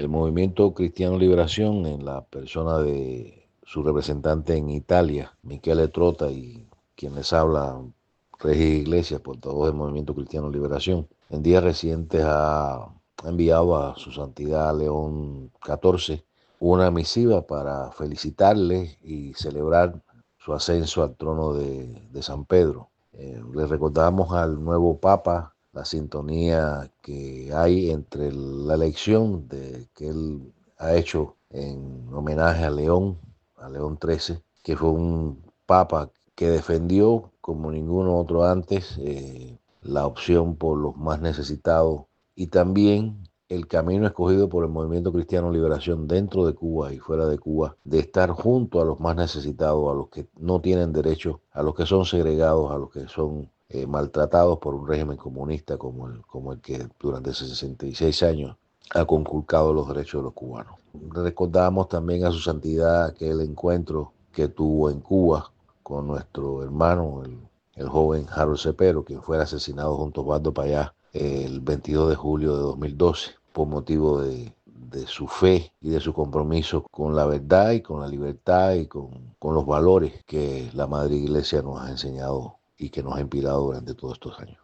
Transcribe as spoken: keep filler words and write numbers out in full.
El movimiento Cristiano Liberación, en la persona de su representante en Italia, Michele Trota, y quien les habla, Regis Iglesias, portavoz del movimiento Cristiano Liberación, en días recientes ha enviado a su santidad León catorce una misiva para felicitarle y celebrar su ascenso al trono de, de San Pedro. Eh, le recordamos al nuevo Papa la sintonía que hay entre la elección de, que él ha hecho en homenaje a León, a León trece, que fue un Papa que defendió como ninguno otro antes eh, la opción por los más necesitados y también el camino escogido por el Movimiento Cristiano Liberación dentro de Cuba y fuera de Cuba, de estar junto a los más necesitados, a los que no tienen derecho, a los que son segregados, a los que son eh, maltratados por un régimen comunista como el, como el que durante sesenta y seis años ha conculcado los derechos de los cubanos. Recordamos también a su santidad aquel encuentro que tuvo en Cuba con nuestro hermano, el, el joven Harold Cepero, quien fue asesinado junto a Osvaldo Payá el veintidós de julio de dos mil doce por motivo de, de su fe y de su compromiso con la verdad y con la libertad y con, con los valores que la Madre Iglesia nos ha enseñado y que nos ha inspirado durante todos estos años.